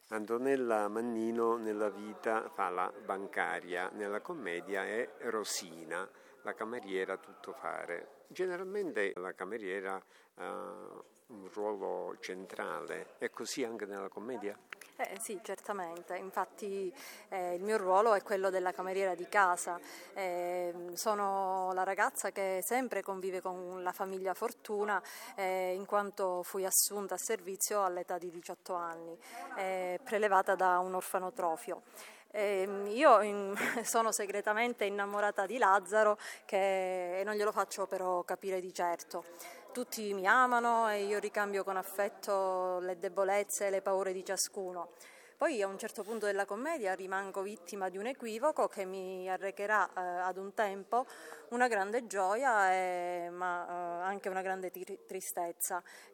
Antonella Mannino nella vita fa la bancaria, nella commedia è Rosina, la cameriera tuttofare. Generalmente la cameriera ha un ruolo centrale, è così anche nella commedia? Sì, certamente, infatti il mio ruolo è quello della cameriera di casa. Sono la ragazza che sempre convive con la famiglia Fortuna, in quanto fui assunta a servizio all'età di 18 anni, prelevata da un orfanotrofio. Sono segretamente innamorata di Lazzaro, e non glielo faccio però capire di certo. Tutti mi amano e io ricambio con affetto le debolezze e le paure di ciascuno. Poi a un certo punto della commedia rimango vittima di un equivoco che mi arrecherà ad un tempo una grande gioia, ma anche una grande tristezza.